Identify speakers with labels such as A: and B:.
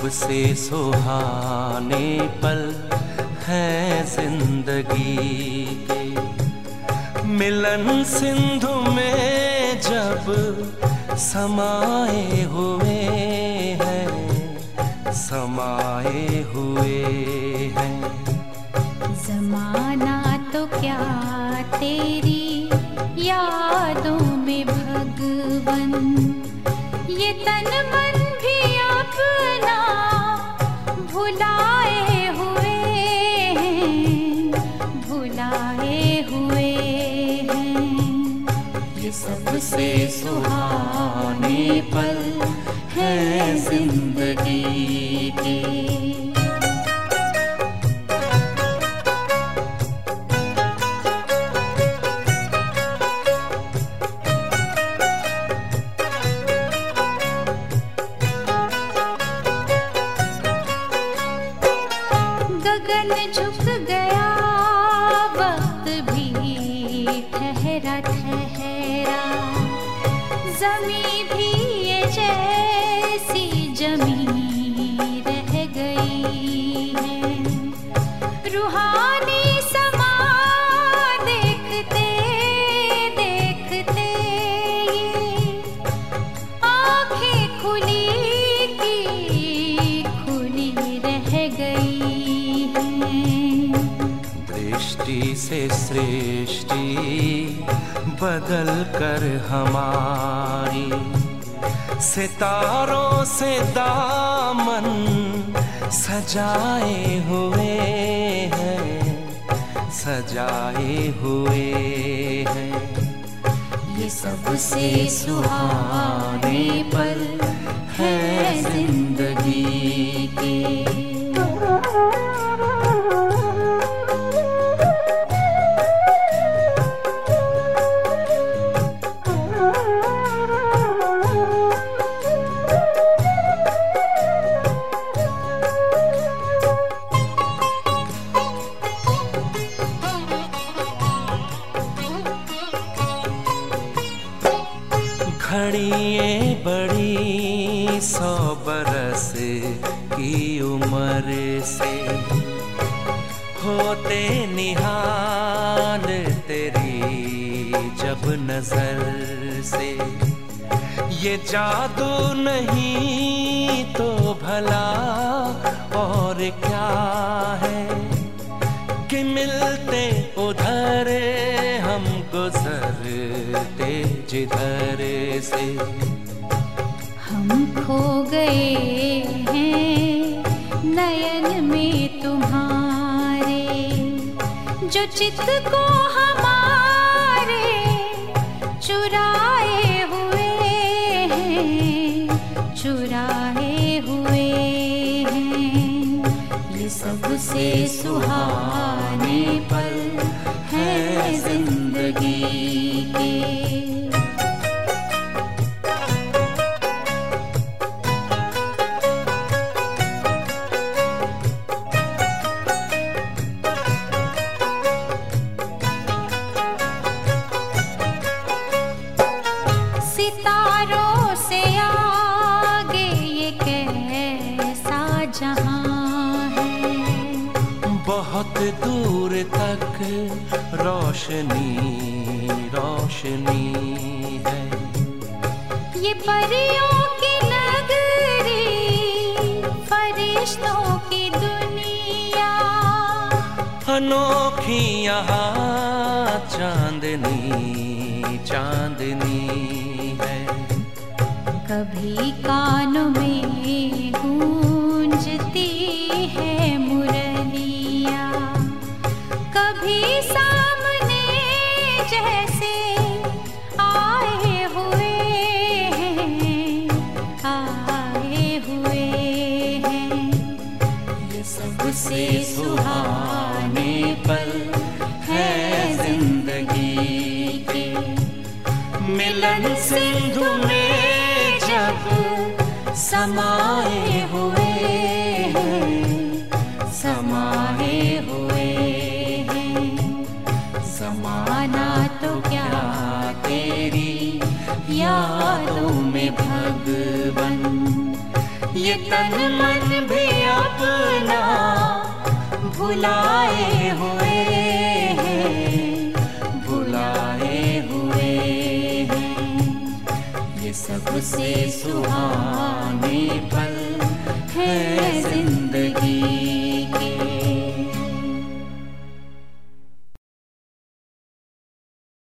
A: सबसे सुहाने पल हैं जिंदगी के। मिलन सिंधु में जब समाए हुए हैं, समाए हुए हैं।
B: ज़माना तो क्या तेरी यादों में भगवन, ये तन मन भी अपना भुलाए हुए हैं, भुलाए हुए हैं।
A: ये सबसे सुहाने पल हैं जिंदगी के।
B: गगन झुक गया, वक्त भी ठहरा ठहरा, ज़मीं भी ये जैसी जमीं रह गई है। रूहानी समा देखते देखते ये आँखें खुली की खुली रह गई।
A: दृष्टि से सृष्टि बदल कर हमारी, सितारों से दामन सजाए हुए हैं, सजाए हुए हैं। ये सबसे सुहाने पल हैं जिंदगी के। घड़िए बड़ी 100 बरस की उम्र से, होते निहाल तेरी जब नजर से। ये जादू नहीं तो भला और क्या है, कि मिलते उधर हम गुजरते जिधर से।
B: हम खो गए हैं नयन में तुम्हारे, जो चित को हमारे चुराए हुए हैं, चुराए हुए हैं। ये सबसे सुहाने पल हैं जिंदगी के। सितारों से आगे ये कैसा जहां है,
A: बहुत दूर तक रोशनी रोशनी है।
B: ये परियों की नगरी, फरिश्तों की दुनिया,
A: अनोखी यहाँ चांदनी चांदनी है।
B: कभी कानों में गूंजती है मुरलिया, कभी सामने जैसे आए हुए हैं, आए हुए हैं।
A: ये सबसे सुहाने पल हैं जिंदगी के। मिलन सिंधु में जब समाए हुए हैं, समाए हुए हैं।
B: ज़माना तो क्या तेरी यादों में भगवन,
A: ये तन मन भी अपना भुलाए हुए हैं, भुलाए हुए हैं। ये सबसे सुहाने पल है जिंदगी।